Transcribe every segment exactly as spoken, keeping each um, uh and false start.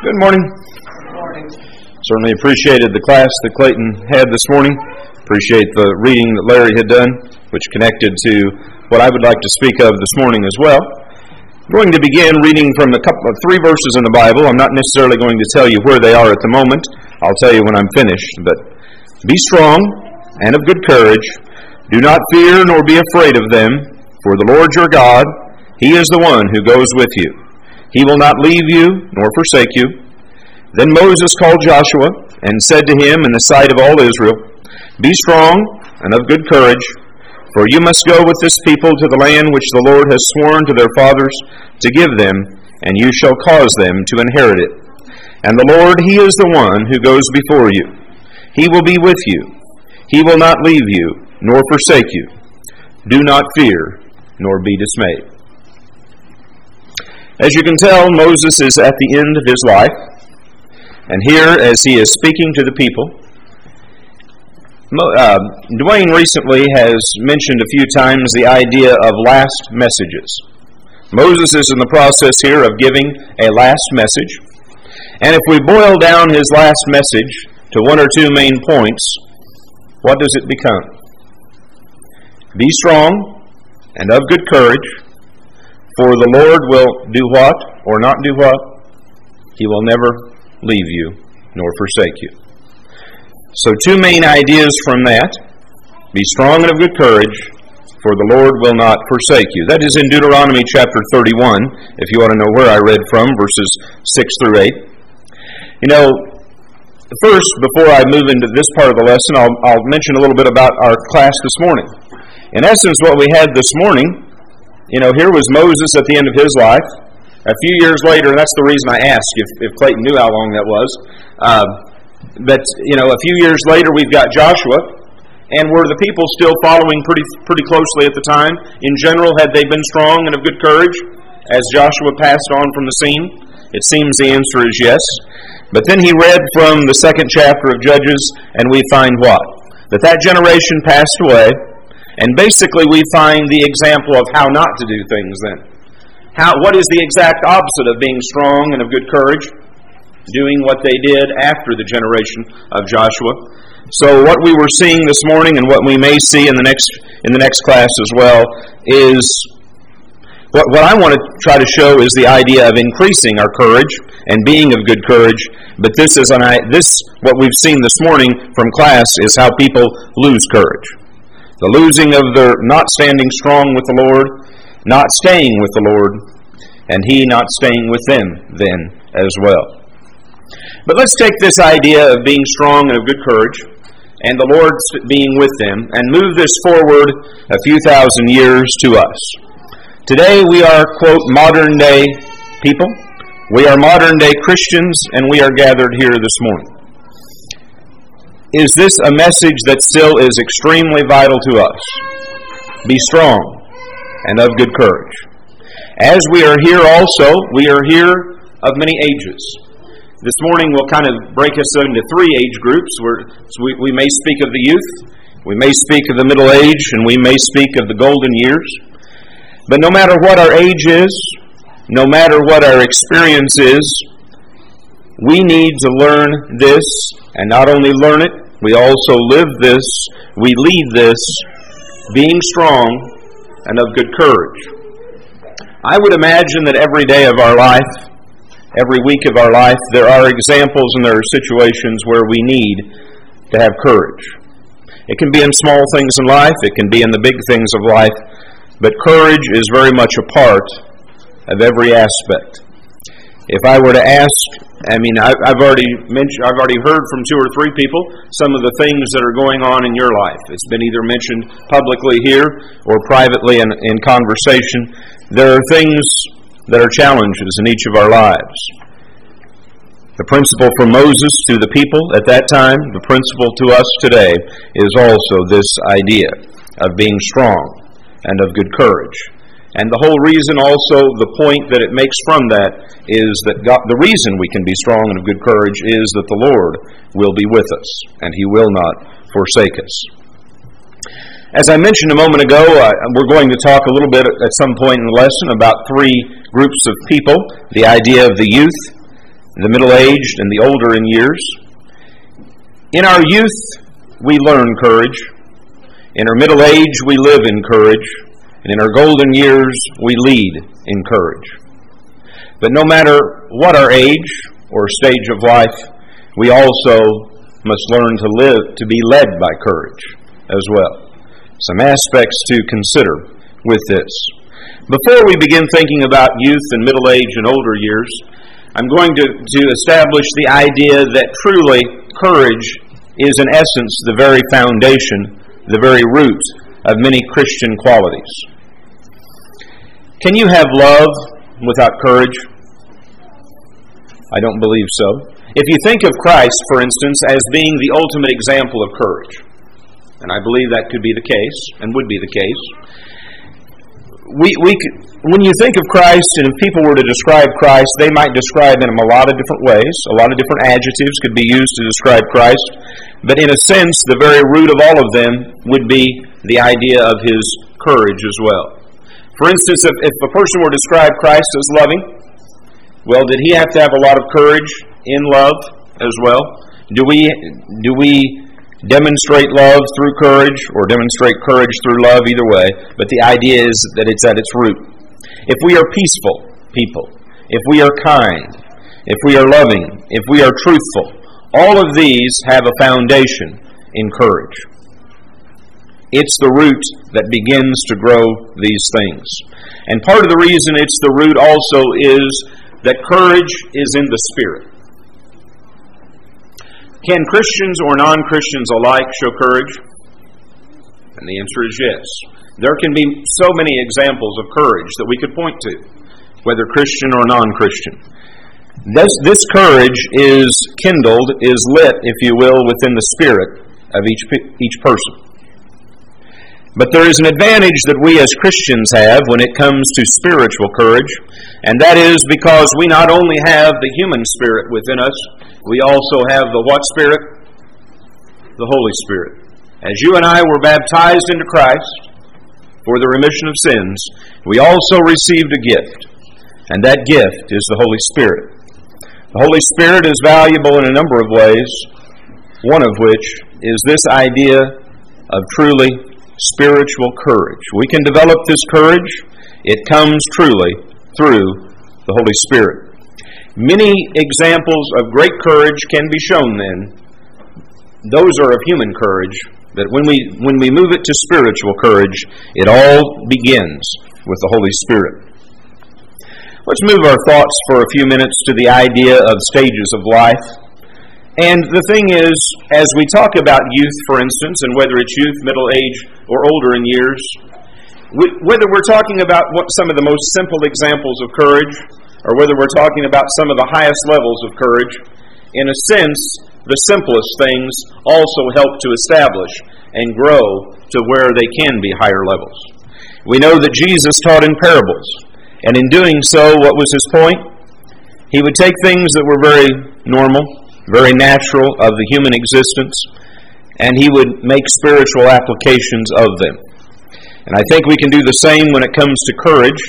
Good morning. Good morning. Certainly appreciated the class that Clayton had this morning. Appreciate the reading that Larry had done, which connected to what I would like to speak of this morning as well. I'm going to begin reading from a couple of three verses in the Bible. I'm not necessarily going to tell you where they are at the moment. I'll tell you when I'm finished. But be strong and of good courage. Do not fear nor be afraid of them, for the Lord your God, He is the one who goes with you. He will not leave you nor forsake you. Then Moses called Joshua and said to him in the sight of all Israel, Be strong and of good courage, for you must go with this people to the land which the Lord has sworn to their fathers to give them, and you shall cause them to inherit it. And the Lord, He is the one who goes before you. He will be with you. He will not leave you nor forsake you. Do not fear nor be dismayed. As you can tell, Moses is at the end of his life. And here, as he is speaking to the people, uh, Dwayne recently has mentioned a few times the idea of last messages. Moses is in the process here of giving a last message. And if we boil down his last message to one or two main points, what does it become? Be strong and of good courage, for the Lord will do what or not do what? He will never leave you nor forsake you. So two main ideas from that. Be strong and of good courage, for the Lord will not forsake you. That is in Deuteronomy chapter thirty-one, if you want to know where I read from, verses six through eight. You know, first, before I move into this part of the lesson, I'll, I'll mention a little bit about our class this morning. In essence, what we had this morning, you know, here was Moses at the end of his life. A few years later, and that's the reason I asked if, if Clayton knew how long that was. Uh, but, you know, a few years later, we've got Joshua. And were the people still following pretty pretty closely at the time? In general, had they been strong and of good courage as Joshua passed on from the scene? It seems the answer is yes. But then he read from the second chapter of Judges, and we find what? That that generation passed away. And basically we find the example of how not to do things then. How, what is the exact opposite of being strong and of good courage? Doing what they did after the generation of Joshua. So what we were seeing this morning and what we may see in the next in the next class as well is what, what I want to try to show is the idea of increasing our courage and being of good courage. But this is an, this what we've seen this morning from class is how people lose courage. The losing of their not standing strong with the Lord, not staying with the Lord, and He not staying with them then as well. But let's take this idea of being strong and of good courage, and the Lord being with them, and move this forward a few thousand years to us. Today we are, quote, modern day people. We are modern day Christians, and we are gathered here this morning. Is this a message that still is extremely vital to us? Be strong and of good courage. As we are here also, we are here of many ages. This morning we'll kind of break us into three age groups. Where we, we may speak of the youth, we may speak of the middle age, and we may speak of the golden years. But no matter what our age is, no matter what our experience is, we need to learn this, and not only learn it, we also live this, we lead this, being strong and of good courage. I would imagine that every day of our life, every week of our life, there are examples and there are situations where we need to have courage. It can be in small things in life, it can be in the big things of life, but courage is very much a part of every aspect. If I were to ask, I mean, I, I've already mentioned, I've already heard from two or three people some of the things that are going on in your life. It's been either mentioned publicly here or privately in, in conversation. There are things that are challenges in each of our lives. The principle from Moses to the people at that time, the principle to us today, is also this idea of being strong and of good courage. And the whole reason also, the point that it makes from that, is that God, the reason we can be strong and of good courage is that the Lord will be with us, and He will not forsake us. As I mentioned a moment ago, uh, we're going to talk a little bit at some point in the lesson about three groups of people. The idea of the youth, the middle-aged and the older in years. In our youth, we learn courage. In our middle age, we live in courage. And in our golden years, we lead in courage. But no matter what our age or stage of life, we also must learn to live, to be led by courage as well. Some aspects to consider with this. Before we begin thinking about youth and middle age and older years, I'm going to, to establish the idea that truly courage is in essence the very foundation, the very root of many Christian qualities. Can you have love without courage? I don't believe so. If you think of Christ, for instance, as being the ultimate example of courage, and I believe that could be the case, and would be the case, we, we could, when you think of Christ, and if people were to describe Christ, they might describe him in a lot of different ways. A lot of different adjectives could be used to describe Christ, but in a sense, the very root of all of them would be the idea of his courage as well. For instance, if, if a person were to describe Christ as loving, well, did he have to have a lot of courage in love as well? Do we do we demonstrate love through courage or demonstrate courage through love? Either way, but the idea is that it's at its root. If we are peaceful people, if we are kind, if we are loving, if we are truthful, all of these have a foundation in courage. It's the root that begins to grow these things. And part of the reason it's the root also is that courage is in the Spirit. Can Christians or non-Christians alike show courage? And the answer is yes. There can be so many examples of courage that we could point to, whether Christian or non-Christian. This, this courage is kindled, is lit, if you will, within the spirit of each, each person. But there is an advantage that we as Christians have when it comes to spiritual courage, and that is because we not only have the human spirit within us, we also have the what spirit? The Holy Spirit. As you and I were baptized into Christ for the remission of sins, we also received a gift, and that gift is the Holy Spirit. The Holy Spirit is valuable in a number of ways, one of which is this idea of truly spiritual courage. We can develop this courage. It comes truly through the Holy Spirit. Many examples of great courage can be shown then. Those are of human courage, but when we when we move it to spiritual courage, it all begins with the Holy Spirit. Let's move our thoughts for a few minutes to the idea of stages of life. And the thing is, as we talk about youth, for instance, and whether it's youth, middle age, or older in years, whether we're talking about what some of the most simple examples of courage, or whether we're talking about some of the highest levels of courage, in a sense, the simplest things also help to establish and grow to where they can be higher levels. We know that Jesus taught in parables, and in doing so, what was his point? He would take things that were very normal, very natural of the human existence, and he would make spiritual applications of them. And I think we can do the same when it comes to courage,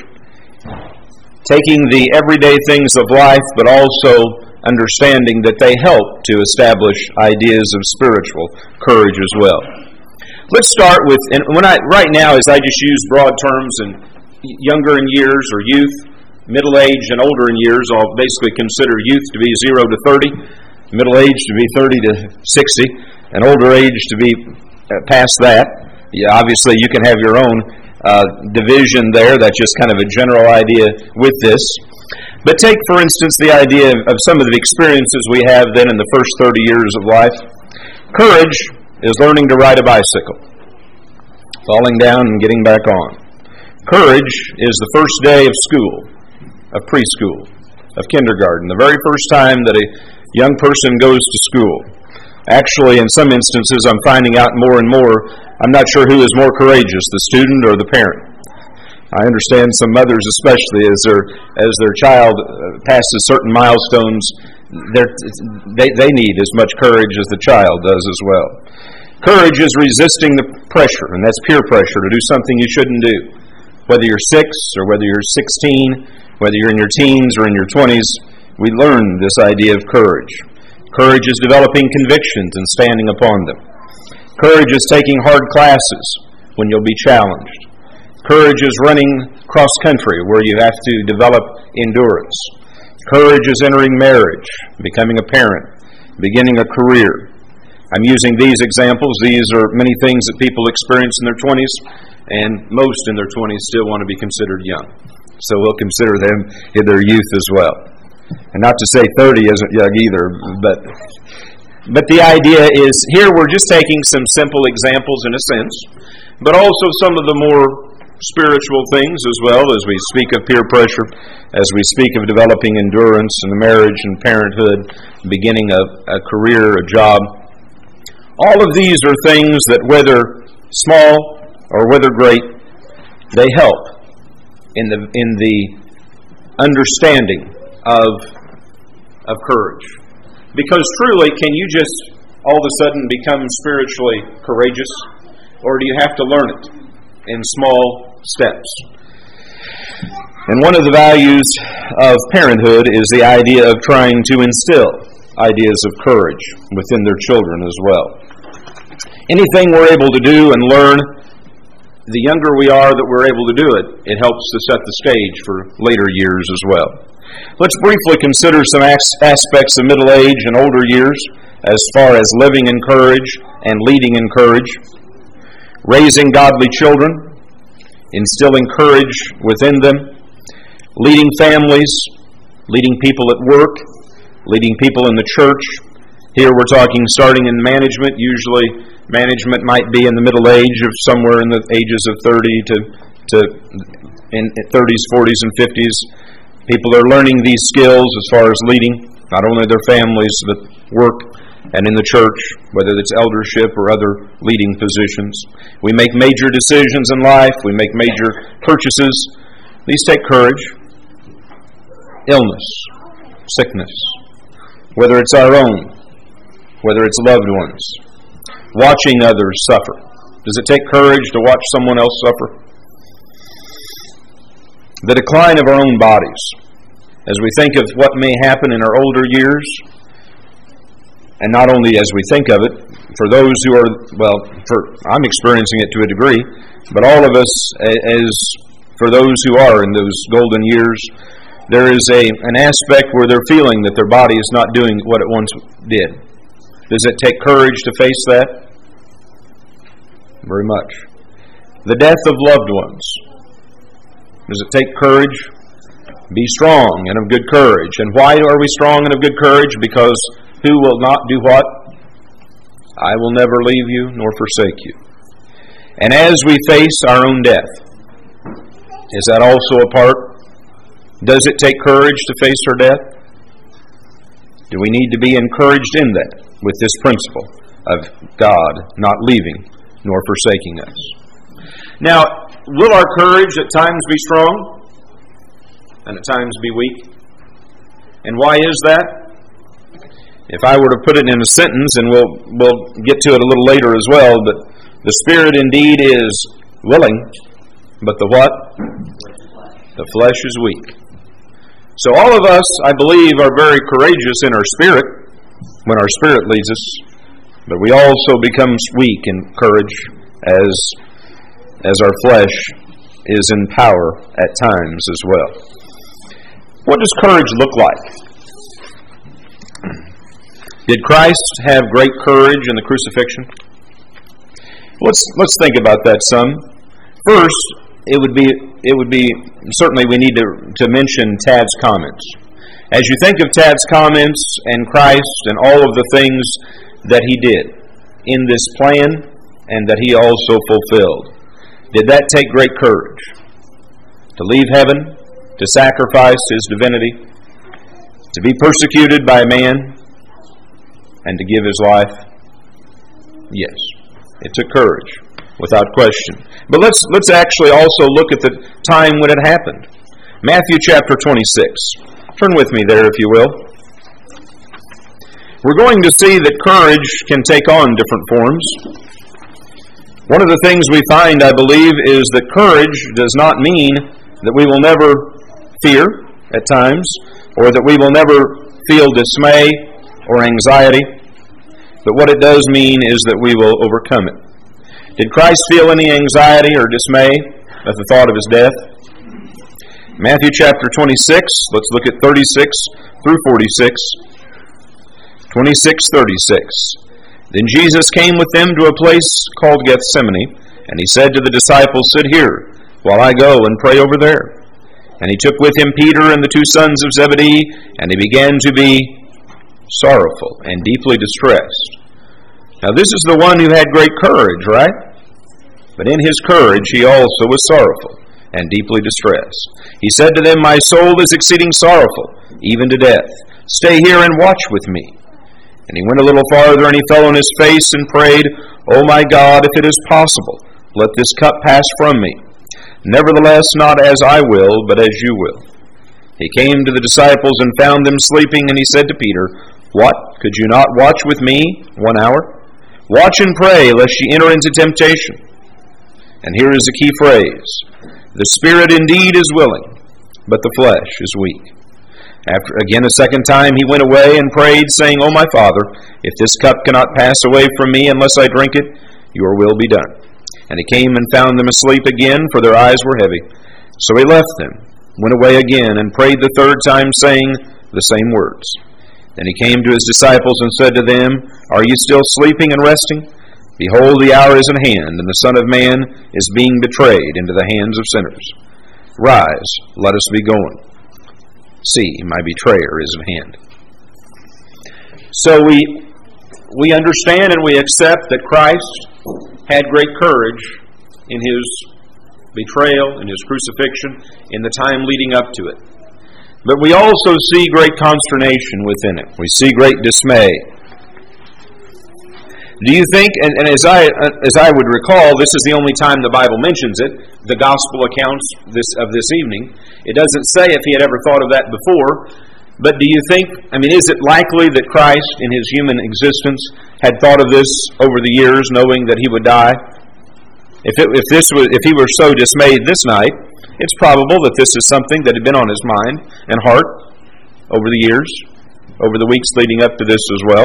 taking the everyday things of life, but also understanding that they help to establish ideas of spiritual courage as well. Let's start with, and when I right now, as I just use broad terms, and younger in years or youth, middle age, and older in years, I'll basically consider youth to be zero to thirty, middle age to be thirty to sixty, and older age to be past that. Yeah, obviously, you can have your own uh, division there. That's just kind of a general idea with this. But take, for instance, the idea of some of the experiences we have then in the first thirty years of life. Courage is learning to ride a bicycle, falling down and getting back on. Courage is the first day of school, of preschool, of kindergarten, the very first time that a young person goes to school. Actually, in some instances, I'm finding out more and more, I'm not sure who is more courageous, the student or the parent. I understand some mothers especially, as their as their child passes certain milestones, they, they need as much courage as the child does as well. Courage is resisting the pressure, and that's peer pressure, to do something you shouldn't do. Whether you're six or whether you're sixteen, whether you're in your teens or in your twenties, we learn this idea of courage. Courage is developing convictions and standing upon them. Courage is taking hard classes when you'll be challenged. Courage is running cross-country where you have to develop endurance. Courage is entering marriage, becoming a parent, beginning a career. I'm using these examples. These are many things that people experience in their twenties, and most in their twenties still want to be considered young. So we'll consider them in their youth as well. And not to say thirty isn't young either, but but the idea is here we're just taking some simple examples in a sense, but also some of the more spiritual things as well, as we speak of peer pressure, as we speak of developing endurance in the marriage and parenthood, beginning a, a career, a job. All of these are things that, whether small or whether great, they help in the in the understanding of of courage. Because truly, can you just all of a sudden become spiritually courageous, or do you have to learn it in small steps? And one of the values of parenthood is the idea of trying to instill ideas of courage within their children as well. Anything we're able to do and learn, the younger we are that we're able to do it, it helps to set the stage for later years as well. Let's briefly consider some aspects of middle age and older years as far as living in courage and leading in courage. Raising godly children, instilling courage within them, leading families, leading people at work, leading people in the church. Here we're talking starting in management. Usually management might be in the middle age of somewhere in the ages of thirty to, to in thirties, forties, and fifties. People are learning these skills as far as leading, not only their families, but work and in the church, whether it's eldership or other leading positions. We make major decisions in life. We make major purchases. These take courage. Illness, sickness, whether it's our own, whether it's loved ones. Watching others suffer. Does it take courage to watch someone else suffer? The decline of our own bodies. As we think of what may happen in our older years, and not only as we think of it, for those who are, well, for I'm experiencing it to a degree, but all of us, as for those who are in those golden years, there is a an aspect where they're feeling that their body is not doing what it once did. Does it take courage to face that? Very much. The death of loved ones. Does it take courage? Be strong and of good courage. And why are we strong and of good courage? Because who will not do what? I will never leave you nor forsake you. And as we face our own death, is that also a part? Does it take courage to face our death? Do we need to be encouraged in that with this principle of God not leaving nor forsaking us? Now, will our courage at times be strong and at times be weak? And why is that? If I were to put it in a sentence, and we'll we'll get to it a little later as well, but the spirit indeed is willing, but the what? The flesh is weak. So all of us, I believe, are very courageous in our spirit when our spirit leads us, but we also become weak in courage as as our flesh is in power at times as well. What does courage look like? Did Christ have great courage in the crucifixion? Let's let's think about that some. First, it would be it would be certainly we need to, to mention Tad's comments. As you think of Tad's comments and Christ and all of the things that he did in this plan and that he also fulfilled, did that take great courage? To leave heaven, to sacrifice his divinity, to be persecuted by man, and to give his life? Yes, it took courage, without question. But let's let's actually also look at the time when it happened. Matthew chapter twenty-six. Turn with me there, if you will. We're going to see that courage can take on different forms. One of the things we find, I believe, is that courage does not mean that we will never fear at times, or that we will never feel dismay or anxiety. But what it does mean is that we will overcome it. Did Christ feel any anxiety or dismay at the thought of his death? Matthew chapter twenty-six, let's look at thirty-six through forty-six. twenty-six, thirty-six. Then Jesus came with them to a place called Gethsemane, and he said to the disciples, "Sit here, while I go and pray over there." And he took with him Peter and the two sons of Zebedee, and he began to be sorrowful and deeply distressed. Now this is the one who had great courage, right? But in his courage he also was sorrowful and deeply distressed. He said to them, "My soul is exceeding sorrowful, even to death. Stay here and watch with me." And he went a little farther, and he fell on his face and prayed, "O my God, if it is possible, let this cup pass from me. Nevertheless, not as I will, but as you will." He came to the disciples and found them sleeping, and he said to Peter, "What, could you not watch with me one hour? Watch and pray, lest ye enter into temptation." And here is a key phrase: "The spirit indeed is willing, but the flesh is weak." After again a second time he went away and prayed, saying, "O my Father, if this cup cannot pass away from me unless I drink it, your will be done." And he came and found them asleep again, for their eyes were heavy. So he left them, went away again, and prayed the third time, saying the same words. Then he came to his disciples and said to them, "Are you still sleeping and resting? Behold, the hour is at hand, and the Son of Man is being betrayed into the hands of sinners. Rise, let us be going. See, my betrayer is at hand." So we we understand and we accept that Christ had great courage in his betrayal, in his crucifixion, in the time leading up to it. But we also see great consternation within it. We see great dismay. Do you think, and, and as I as I would recall, this is the only time the Bible mentions it, the gospel accounts this of this evening. It doesn't say if he had ever thought of that before, but do you think, I mean, is it likely that Christ in his human existence had thought of this over the years, knowing that he would die? If it, if this was, if he were so dismayed this night, it's probable that this is something that had been on his mind and heart over the years, over the weeks leading up to this as well.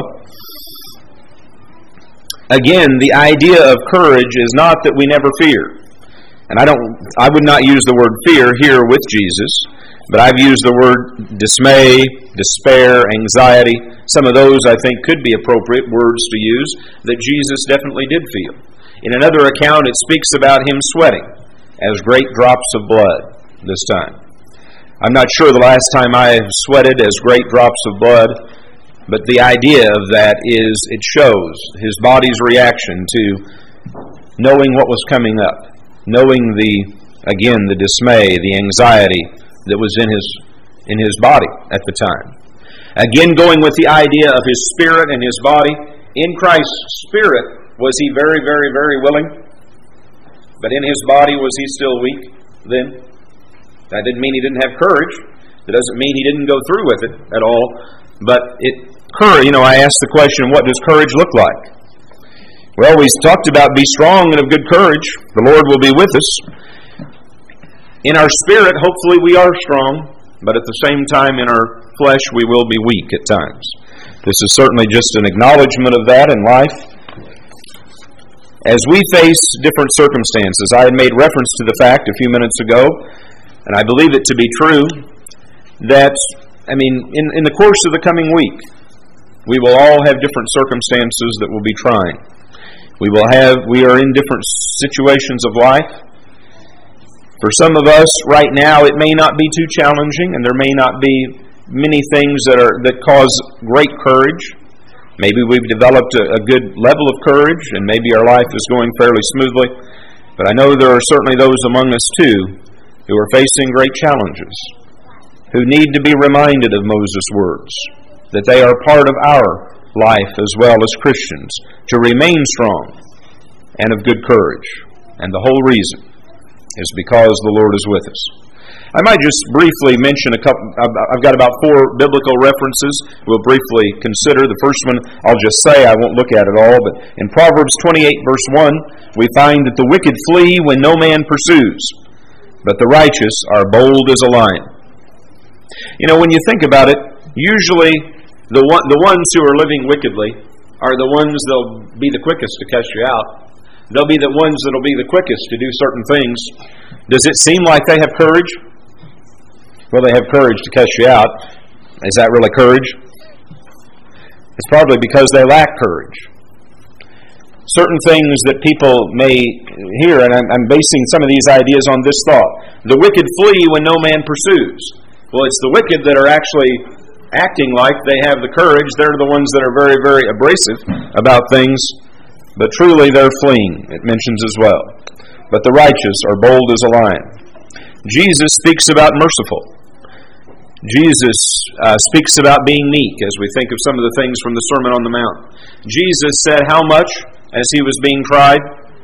Again, the idea of courage is not that we never fear. And I don't I would not use the word fear here with Jesus, but I've used the word dismay, despair, anxiety. Some of those I think could be appropriate words to use that Jesus definitely did feel. In another account it speaks about him sweating as great drops of blood this time. I'm not sure the last time I have sweated as great drops of blood, but the idea of that is it shows his body's reaction to knowing what was coming up, knowing the, again, the dismay, the anxiety that was in his in his body at the time. Again, going with the idea of his spirit and his body, in Christ's spirit, was he very, very, very willing? But in his body, was he still weak then? That didn't mean he didn't have courage. It doesn't mean he didn't go through with it at all. But it, courage, you know, I asked the question, what does courage look like? Well, we talked about be strong and of good courage. The Lord will be with us. In our spirit, hopefully we are strong, but at the same time in our flesh we will be weak at times. This is certainly just an acknowledgement of that in life. As we face different circumstances, I had made reference to the fact a few minutes ago, and I believe it to be true, that, I mean, in, in the course of the coming week, we will all have different circumstances that will be trying. We will have, we are in different situations of life. For some of us, right now, it may not be too challenging, and there may not be many things that are that cause great courage. Maybe we've developed a, a good level of courage, and maybe our life is going fairly smoothly. But I know there are certainly those among us, too, who are facing great challenges, who need to be reminded of Moses' words, that they are part of our life as well as Christians, to remain strong and of good courage. And the whole reason is because the Lord is with us. I might just briefly mention a couple. I've got about four biblical references we'll briefly consider. The first one I'll just say, I won't look at it all, but in Proverbs twenty-eight verse one, we find that the wicked flee when no man pursues, but the righteous are bold as a lion. You know, when you think about it, usually the one, the ones who are living wickedly are the ones that'll be the quickest to cuss you out. They'll be the ones that'll be the quickest to do certain things. Does it seem like they have courage? Well, they have courage to cuss you out. Is that really courage? It's probably because they lack courage. Certain things that people may hear, and I'm, I'm basing some of these ideas on this thought. The wicked flee when no man pursues. Well, it's the wicked that are actually acting like they have the courage. They're the ones that are very, very abrasive about things. But truly they're fleeing, it mentions as well. But the righteous are bold as a lion. Jesus speaks about merciful. Jesus uh, speaks about being meek, as we think of some of the things from the Sermon on the Mount. Jesus said how much as he was being tried,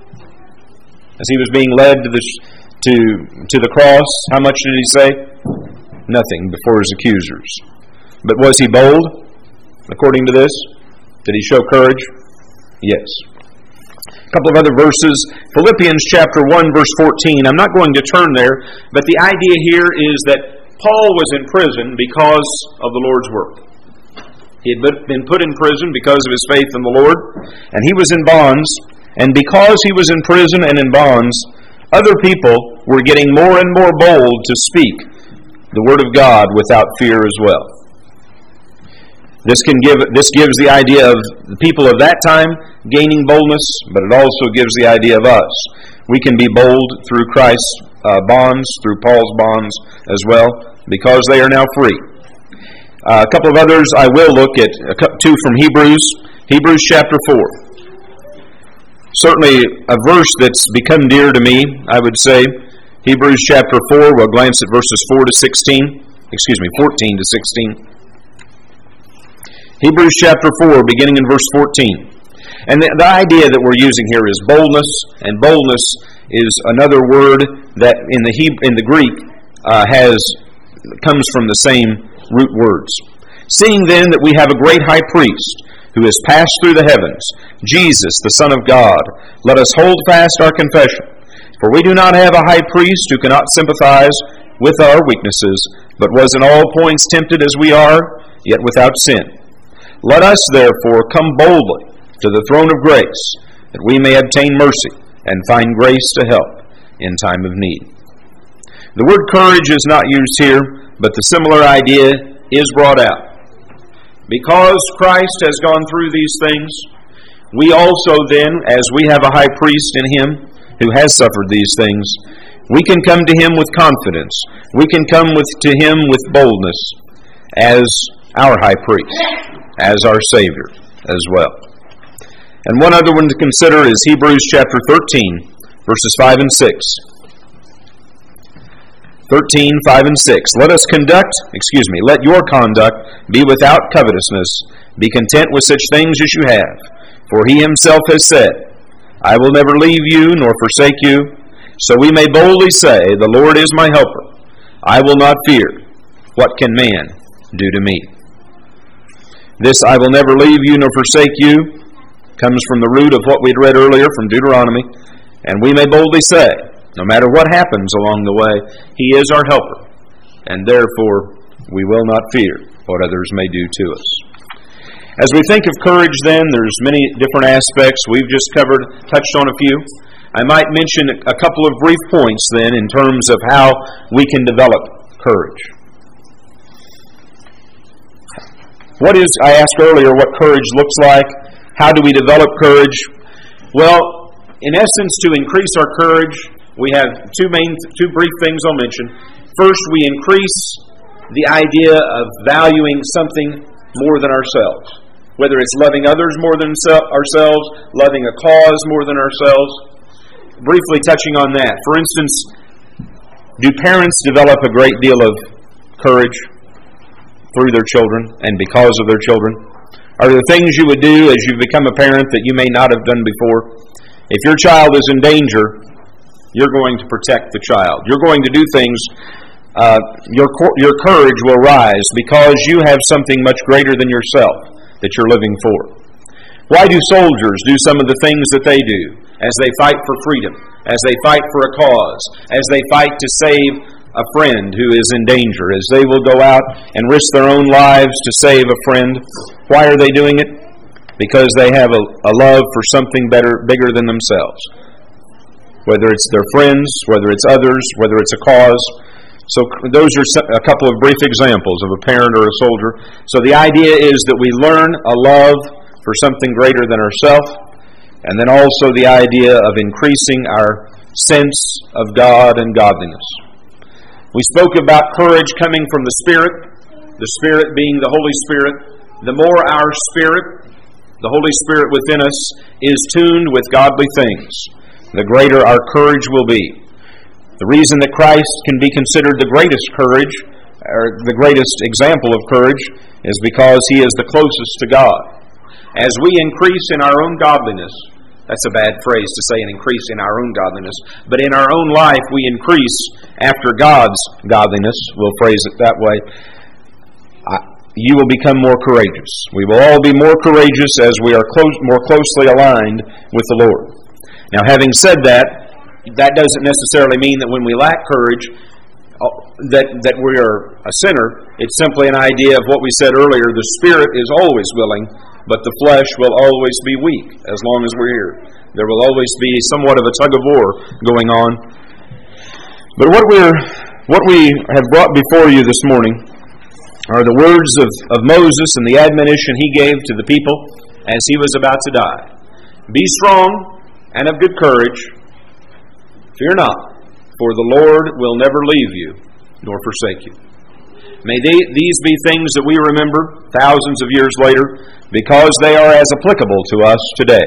as he was being led to the, to, to the cross, how much did he say? Nothing before his accusers. But was he bold, according to this? Did he show courage? Yes. A couple of other verses. Philippians chapter one, verse fourteen. I'm not going to turn there, but the idea here is that Paul was in prison because of the Lord's work. He had been put in prison because of his faith in the Lord, and he was in bonds, and because he was in prison and in bonds, other people were getting more and more bold to speak the Word of God without fear as well. This can give this gives the idea of the people of that time gaining boldness, but it also gives the idea of us. We can be bold through Christ's uh, bonds, through Paul's bonds as well, because they are now free. Uh, a couple of others I will look at, a couple, two from Hebrews, Hebrews chapter four. Certainly a verse that's become dear to me, I would say. Hebrews chapter four, we'll glance at verses four to sixteen, excuse me, fourteen to sixteen. Hebrews chapter four, beginning in verse fourteen. And the, the idea that we're using here is boldness, and boldness is another word that in the Hebrew, in the Greek uh, has comes from the same root words. Seeing then that we have a great high priest who has passed through the heavens, Jesus, the Son of God, let us hold fast our confession. For we do not have a high priest who cannot sympathize with our weaknesses, but was in all points tempted as we are, yet without sin. Let us therefore come boldly to the throne of grace, that we may obtain mercy and find grace to help in time of need. The word courage is not used here, but the similar idea is brought out. Because Christ has gone through these things, we also then, as we have a high priest in him who has suffered these things, we can come to him with confidence. We can come with, to him with boldness as our high priest, as our Savior as well. And one other one to consider is Hebrews chapter thirteen, verses five and six. thirteen, five and six. Let us conduct, excuse me, let your conduct be without covetousness. Be content with such things as you have. For he himself has said, I will never leave you nor forsake you. So we may boldly say, the Lord is my helper. I will not fear. What can man do to me? This I will never leave you nor forsake you comes from the root of what we'd read earlier from Deuteronomy. And we may boldly say, no matter what happens along the way, he is our helper. And therefore, we will not fear what others may do to us. As we think of courage then, there's many different aspects. We've just covered, touched on a few. I might mention a couple of brief points then in terms of how we can develop courage. What is, I asked earlier, what courage looks like. How do we develop courage? Well, in essence, to increase our courage, we have two main, two brief things I'll mention. First, we increase the idea of valuing something more than ourselves. Whether it's loving others more than ourselves, loving a cause more than ourselves. Briefly touching on that. For instance, do parents develop a great deal of courage through their children and because of their children? Are there things you would do as you become a parent that you may not have done before? If your child is in danger, you're going to protect the child. You're going to do things, uh, your, your courage will rise because you have something much greater than yourself that you're living for. Why do soldiers do some of the things that they do as they fight for freedom, as they fight for a cause, as they fight to save a friend who is in danger, as they will go out and risk their own lives to save a friend. Why are they doing it? Because they have a, a love for something better, bigger than themselves. Whether it's their friends, whether it's others, whether it's a cause. So those are a couple of brief examples of a parent or a soldier. So the idea is that we learn a love for something greater than ourselves, and then also the idea of increasing our sense of God and godliness. We spoke about courage coming from the Spirit, the Spirit being the Holy Spirit. The more our spirit, the Holy Spirit within us, is tuned with godly things, the greater our courage will be. The reason that Christ can be considered the greatest courage, or the greatest example of courage, is because He is the closest to God. As we increase in our own godliness, that's a bad phrase to say, an increase in our own godliness, but in our own life we increase after God's godliness, we'll phrase it that way, you will become more courageous. We will all be more courageous as we are close, more closely aligned with the Lord. Now, having said that, that doesn't necessarily mean that when we lack courage, that, that we are a sinner. It's simply an idea of what we said earlier. The Spirit is always willing, but the flesh will always be weak as long as we're here. There will always be somewhat of a tug of war going on. But what we're what we have brought before you this morning are the words of, of Moses and the admonition he gave to the people as he was about to die. Be strong and of good courage. Fear not, for the Lord will never leave you nor forsake you. May they, these be things that we remember thousands of years later, because they are as applicable to us today.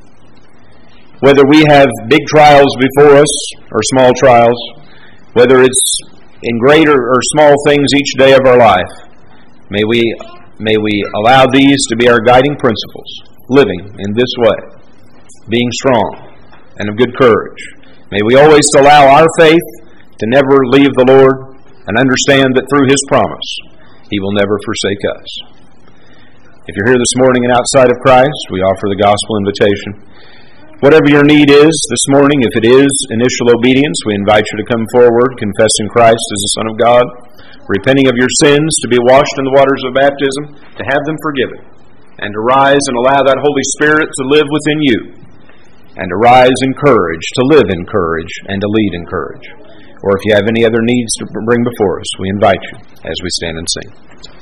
Whether we have big trials before us or small trials, whether it's in greater or small things each day of our life, may we may we allow these to be our guiding principles, living in this way, being strong and of good courage. May we always allow our faith to never leave the Lord and understand that through His promise, He will never forsake us. If you're here this morning and outside of Christ, we offer the gospel invitation. Whatever your need is this morning, if it is initial obedience, we invite you to come forward, confessing Christ as the Son of God, repenting of your sins, to be washed in the waters of baptism, to have them forgiven, and to rise and allow that Holy Spirit to live within you, and to rise in courage, to live in courage, and to lead in courage. Or if you have any other needs to bring before us, we invite you as we stand and sing.